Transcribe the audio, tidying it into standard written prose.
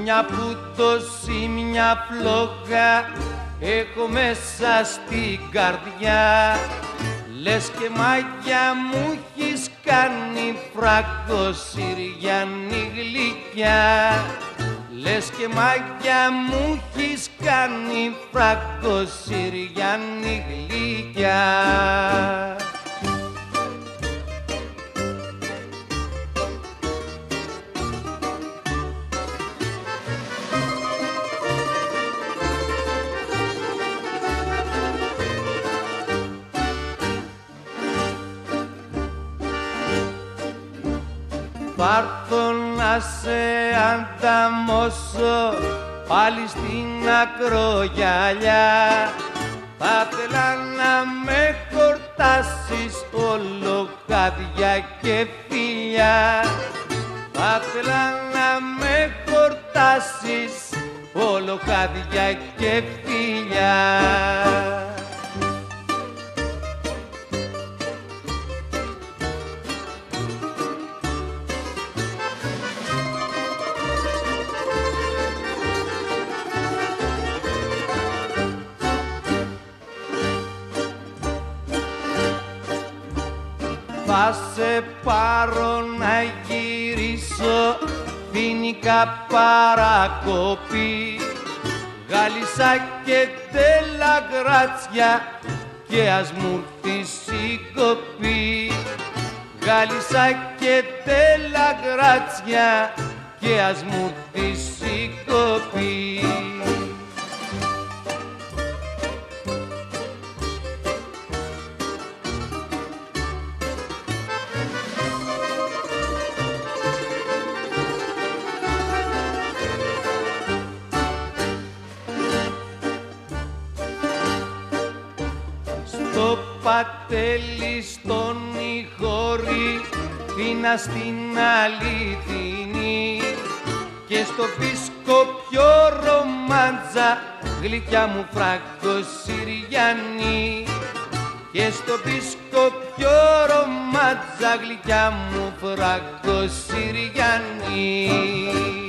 μια που τόση μια φλόγα έχω μέσα στην καρδιά, λες και μάγια μου έχεις κάνει φράγκο Συριανή γλυκιά, λες και μάγια μου έχεις κάνει φράγκο Συριανή γλυκιά. Πάρθω να σε ανταμώσω πάλι στην ακρογιαλιά, θα θέλα να με χορτάσεις όλο χάδια και φιλιά, θα θέλα να με χορτάσεις όλο χάδια και φιλιά. Θα σε πάρω να γυρίσω φοινικά παρακοπή, Γάλισσα και Τελαγράτσια και ας μου έρθεις η κοπή, Γάλισσα και Τελαγράτσια και ας μου έρθεις η κοπή. Στο Πατέλι, στον Ηχώρη, Θήνα στην Αληθινή και στο Πισκοπιό ρομάντζα, γλυκιά μου φράγκο Συριανή, και στο Πισκοπιό ρομάντζα, γλυκιά μου φράγκο Συριανή.